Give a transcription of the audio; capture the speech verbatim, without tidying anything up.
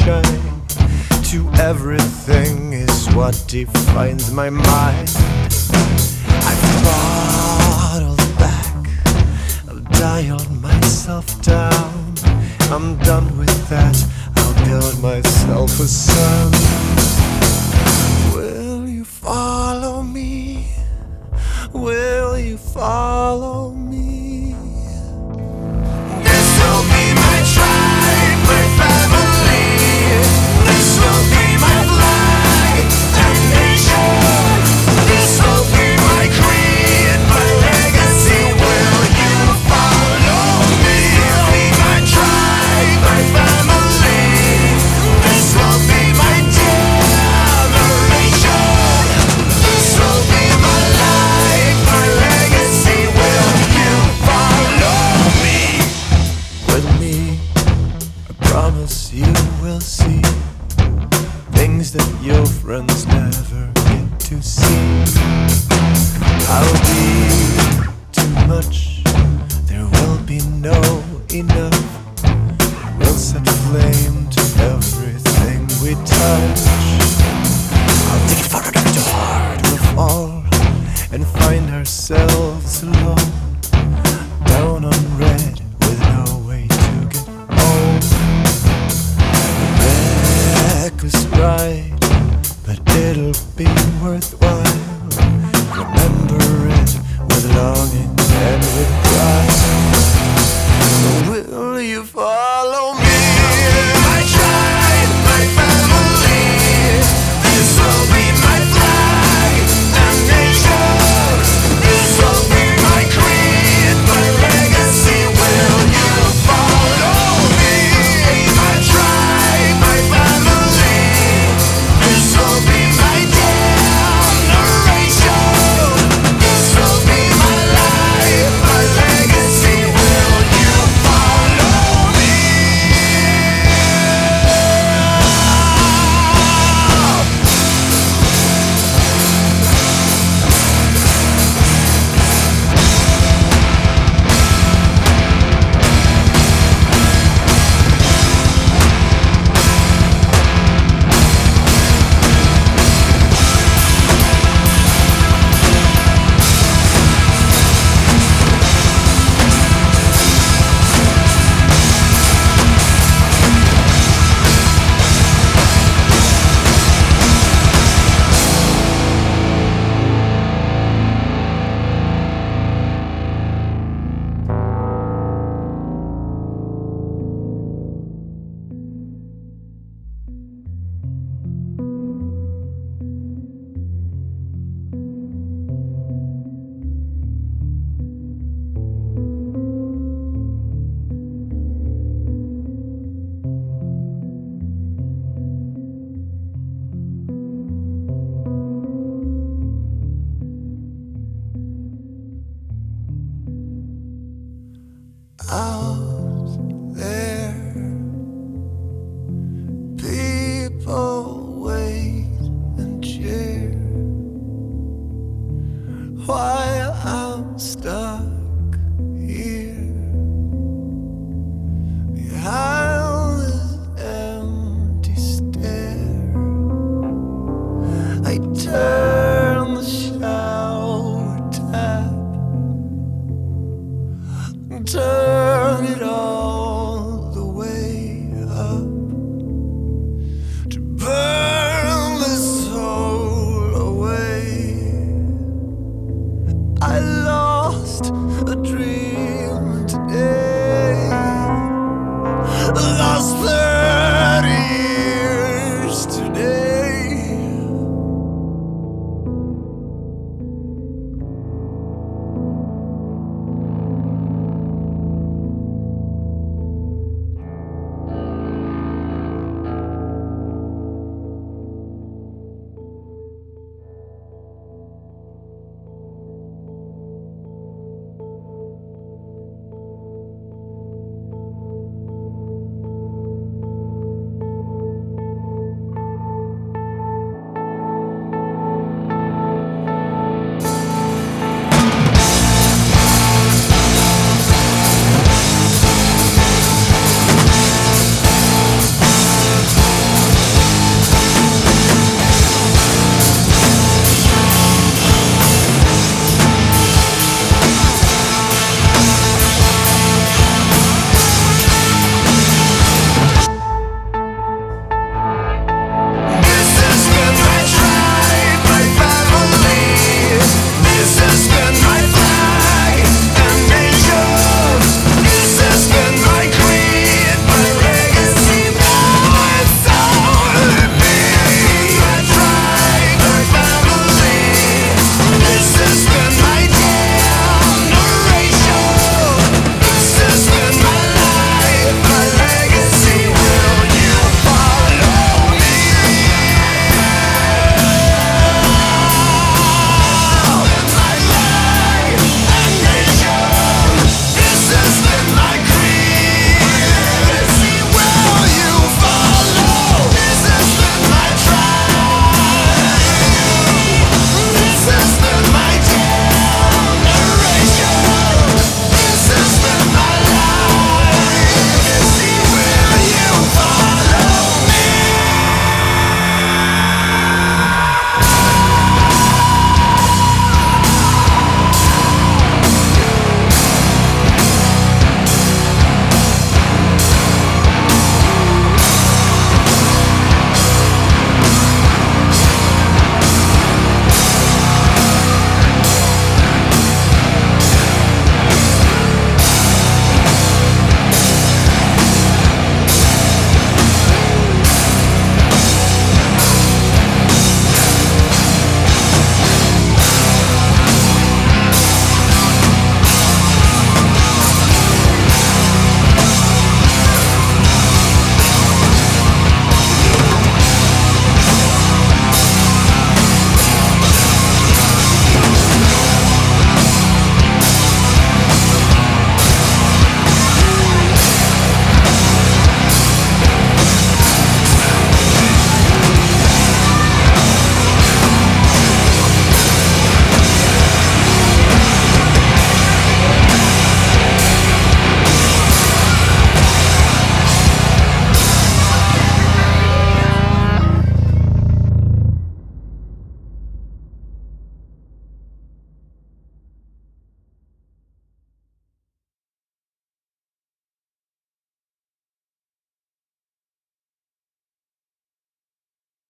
shine to everything is what defines my mind. I've bottled back, I've dialed myself down. I'm done with that, I'll build myself a sun. Will you follow me? Will you follow me? This will be my tribe, my family. This will be my flag and nation. This will be my creed, my legacy. Will you follow me? This will be my tribe, my family. This will be my generation. This will be my life, my legacy. Will you follow me? With me, I promise you will see things that your friends never get to see. I'll be too much, there will be no enough. We'll set flame to everything we touch. I'll take it far enough to heart, we'll fall and find ourselves alone, down on red with no way to get home. Reckless ride, but it'll be worthwhile. Remember it with longing and with pride. Will you follow me? My tribe, my family. This will be my flag and nation. This will be my creed, my legacy. Will you follow me? My tribe, my family. This will be my generation. This will be my life, my legacy. Will you follow me? Out there, people wait and cheer while I'm stuck here behind this empty stare. I turn the shower tap, turn it all the way up to burn the soul away. I lost a dream.